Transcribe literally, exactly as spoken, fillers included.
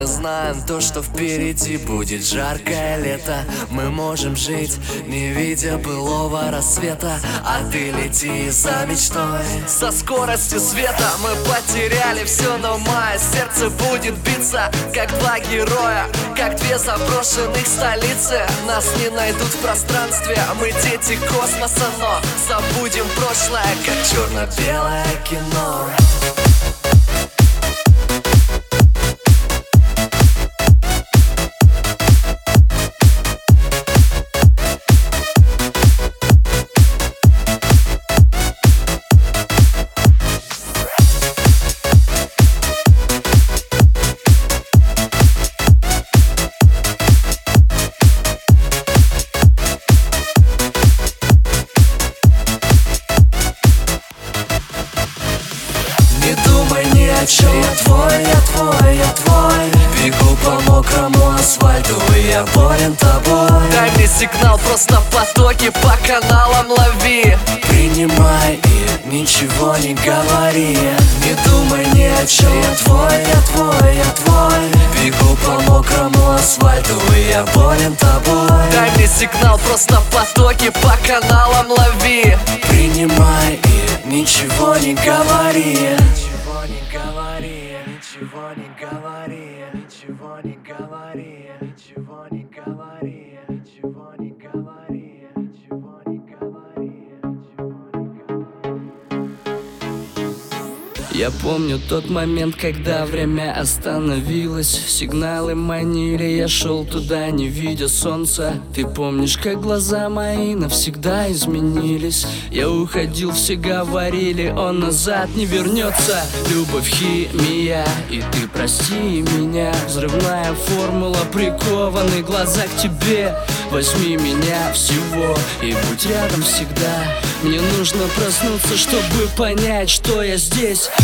Знаем то, что впереди будет жаркое лето. Мы можем жить, не видя былого рассвета. А ты лети за мечтой со скоростью света. Мы потеряли все, но мое сердце будет биться, как два героя, как две заброшенных столицы. Нас не найдут в пространстве, мы дети космоса, но забудем прошлое, как черно-белое кино. Не думай ни о чем, я твой, я твой, я твой. Бегу по мокрому асфальту, и я болен тобой. Дай мне сигнал, просто потоки по каналам лови. Принимай и ничего не говори. Не думай ни о чем, я твой, я твой, я твой. Бегу по мокрому асфальту, и я болен тобой. Дай мне сигнал, просто потоки по каналам лови. Принимай и ничего не говори. Ничего не говори, ничего не говори, ничего не говори, ничего не говори, ничего не говори, ничего не говори. Я помню тот момент, когда время остановилось. Сигналы манили, я шел туда, не видя солнца. Ты помнишь, как глаза мои навсегда изменились? Я уходил, все говорили, он назад не вернется. Любовь, химия, и ты прости меня. Взрывная формула, прикованные глаза к тебе. Возьми меня всего и будь рядом всегда. Мне нужно проснуться, чтобы понять, что я здесь.